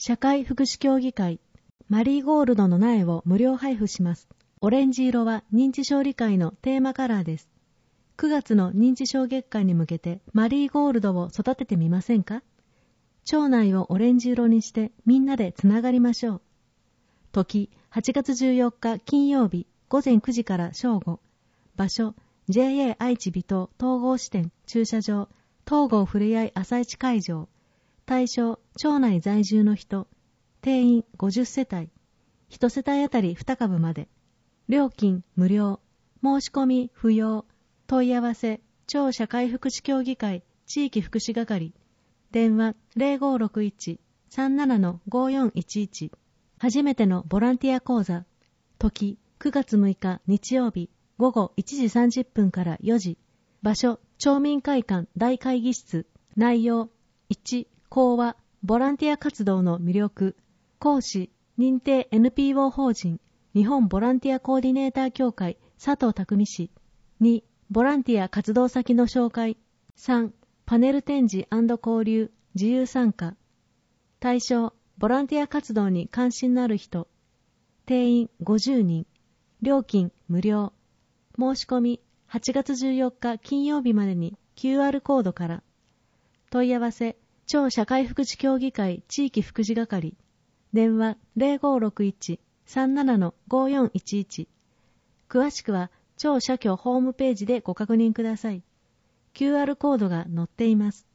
社会福祉協議会マリーゴールドの苗を無料配布します。オレンジ色は認知症理解のテーマカラーです。9月の認知症月間に向けてマリーゴールドを育ててみませんか？町内をオレンジ色にしてみんなでつながりましょう。時8月14日金曜日午前9時から正午。場所 JA 愛知美東統合支店駐車場東郷ふれあい朝市会場。対象町内在住の人。定員50世帯。1世帯あたり2株まで。料金無料。申し込み不要。問い合わせ町社会福祉協議会地域福祉係。電話 0561-37-5411。初めてのボランティア講座。時9月6日日曜日午後1時30分から4時。場所町民会館大会議室。内容1、講話ボランティア活動の魅力。講師認定 NPO 法人日本ボランティアコーディネーター協会佐藤匠氏。2、ボランティア活動先の紹介。3、パネル展示&交流自由参加。対象ボランティア活動に関心のある人。定員50人。料金無料。申し込み8月14日金曜日までに QR コードから。問い合わせ町社会福祉協議会地域福祉係。電話 0561-37-5411。詳しくは町社協ホームページでご確認ください。QR コードが載っています。